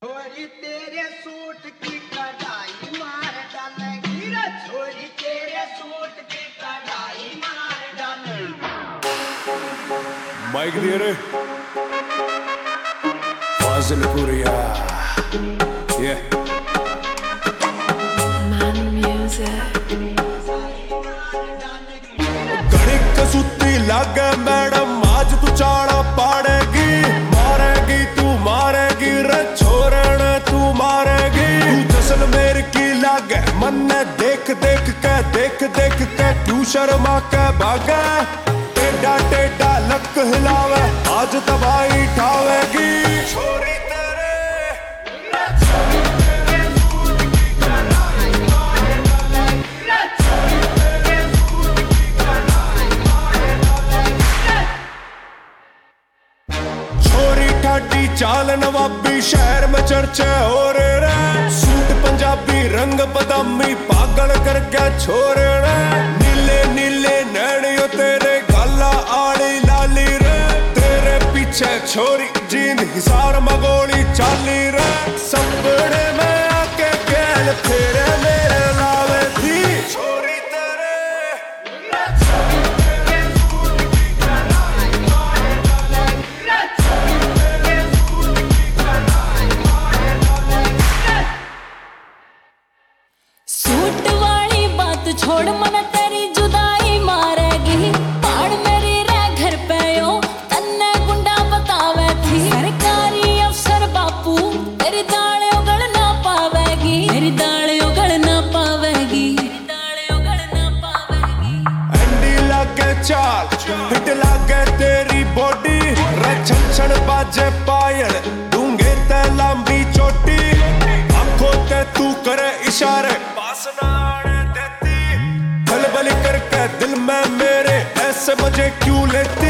छोरी तेरे सूट की कढ़ाई मार डालेगी रे, छोरी तेरे सूट की कढ़ाई मार डालेगी। माइक दिए रे फाजिलपुरिया ये घड़ी कसूती लागे मैडम आज तू चाड़ा पाड़ेगी, मारेगी तू मारेगी रे छोरण तू मारेगी। तू जैसलमेर की लागे मन ने देख देख के तू शर्मा के भागे, टेढ़ा टेढ़ा लक हिलावे आज तबाही ठावेगी। छोरी चाल नवाबी शहर में चर्चा हो रे, सूट पंजाबी रंग बदामी पागल कर गया छोरे रे। नीले नीले नैनियो तेरे गाला आड़ी लाली रे, तेरे पीछे छोरी जींद हिसार मगोली चाली रे। सपने में आके गैल फेरे मेरे लावे थी छोरी छोड़ मन तेरी जुदाई मारेगी, पाड़ मेरी रे घर पे यो तन्ने गुंडा बतावे थी। सरकारी अफसर बापू तेरी दाढ़े उगड़ ना पावेगी, तेरी दाढ़े उगड़ ना पावेगी, तेरी दाढ़े उगड़ ना पावेगी। अंडी लागे चाल हिट लागे तेरी बॉडी रे, छन छन बाजे पायल दूंगे ते लंबी चोटी। आंखों ते तू करे इशारे पास ना आने देती, बल करके दिल में मेरे ऐसे मजे क्यों लेती।